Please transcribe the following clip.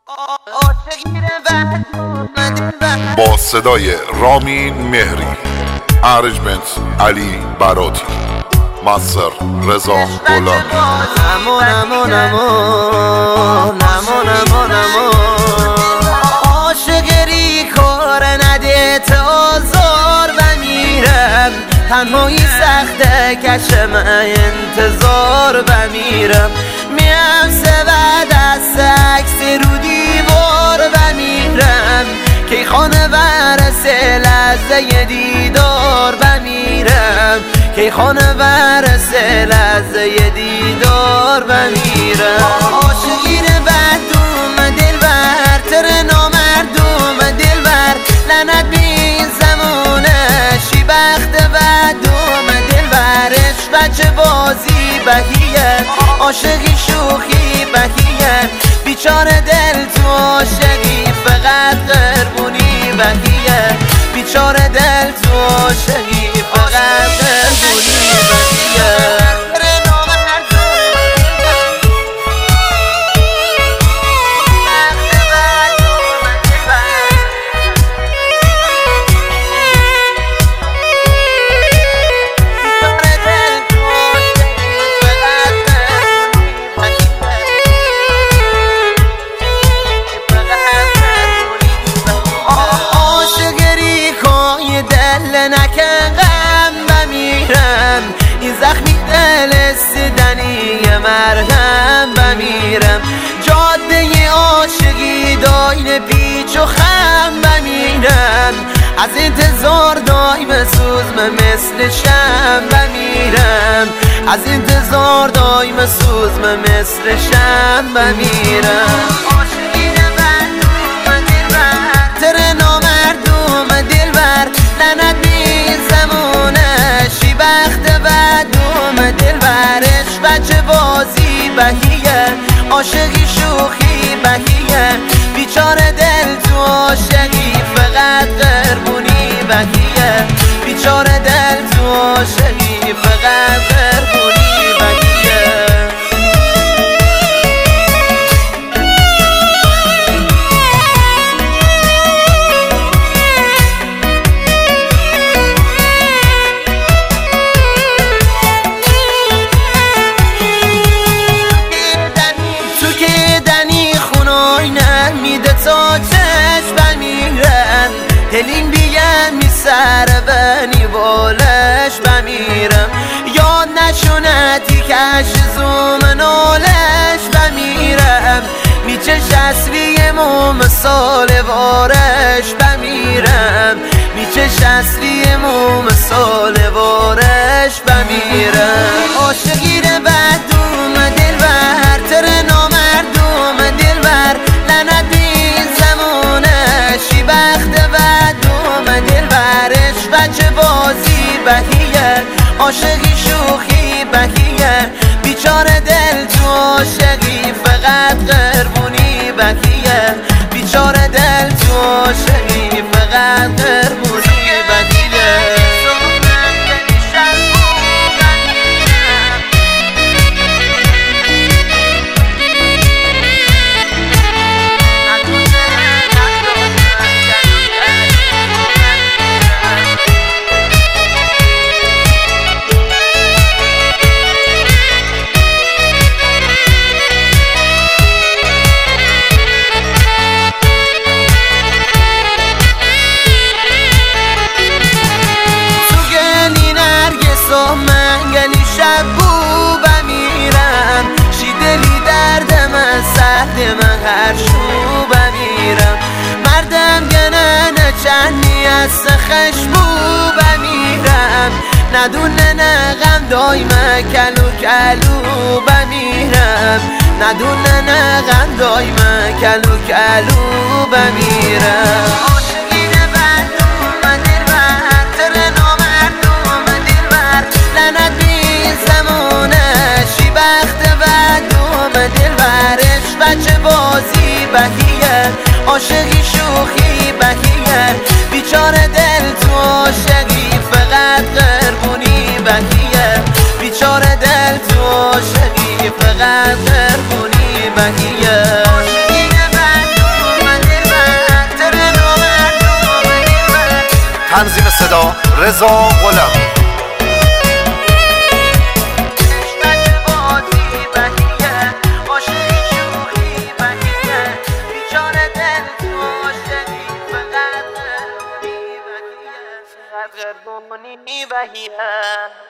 با صدای رامین مهری، ارجمنت علی براتی، مصر رضا غلامی. عاشقی کار نده تازار و میرم، تنهایی سخته کشم انتظار و میرم، میم سبد از عکس رو دیوار و میرم، که خانه برسه لحظه دیدار و میرم، که خانه برسه لحظه دیدار و میرم. عاشقی بدوم دلبر تر نامردوم دلبر، لعنت بی زمونه شی بخت بدوم دلبرش بچه بازی بهیه، عاشقی شوخی بهیه، بیچاره دل تو عاشقی فقط قربونی بهیه، بیچاره دل تو عاشقی فقط قربونی بهیه. نکن غم بمیرم، این زخمی دل سدنی مرهم بمیرم، جاده عاشقی داین پیچ و خم بمیرم، از انتظار دایم سوزم مثل شم بمیرم، از انتظار دایم سوزم مثل شم بمیرم. عاشقی بدوم دلبر تر نامردوم دلبر، لعنت بی زمونه شی بخت بدوم دلبرش بچه بازی بهیه، عاشقی شوخی بهیه، بیچاره دل تو عاشقی فقط قربونی بهیه، بیچاره دل تو عاشقی فقط قربونی بهیه. تا چشم بمیرم، دلیم بیم می سر بنی بالش بمیرم، یاد نشونتی کش زوم نالش بمیرم، میچش اصلی موم سال وارش بمیرم، میچش اصلی موم سال وارش بمیرم. عاشقی بدوم دلبر تر نامردوم دلبر، لعنت بی زمونه شی بخت بدوم دلبرش بچه بازی بهیه، عاشقی شوخی بهیه، بیچاره دل تو عاشقی فقط قربونی بهیه، بیچاره دل تو عاشقی فقط قربونی بهیه. منگلی شب بو بمیرم، شی دلی درد من سرد من هر شو بمیرم، مردم گنه چندی از خشبو بمیرم، ندونه نه غم دایمه کلو کلو بمیرم، ندونه نه غم دایمه کلو کلو بمیرم. عاشقی بدوم دلبر تر نامردوم دلبر، لعنت بی زمونه شی بخت بدوم دلبرش بچه بازی بهیه، عاشقی شوخی بهیه، بیچاره دل تو عاشقی فقط قربونی بهیه، بیچاره دل تو عاشقی فقط قربونی بهیه. عاشقی بدوم تنظیم صدا رضا غلامی. بهیه